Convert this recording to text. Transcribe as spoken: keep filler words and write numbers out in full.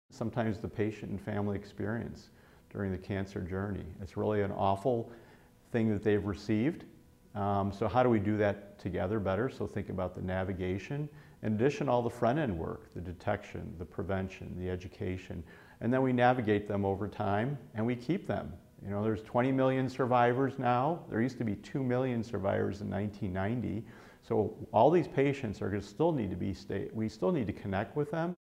Sometimes the patient and family experience during the cancer journey. It's really an awful thing that they've received. Um, so how do we do that together better? So think about the navigation. In addition, all the front end work, the detection, the prevention, the education, and then we navigate them over time and we keep them. You know, there's twenty million survivors now. There used to be two million survivors in nineteen ninety. So all these patients are going to still need to be, stay, we still need to connect with them.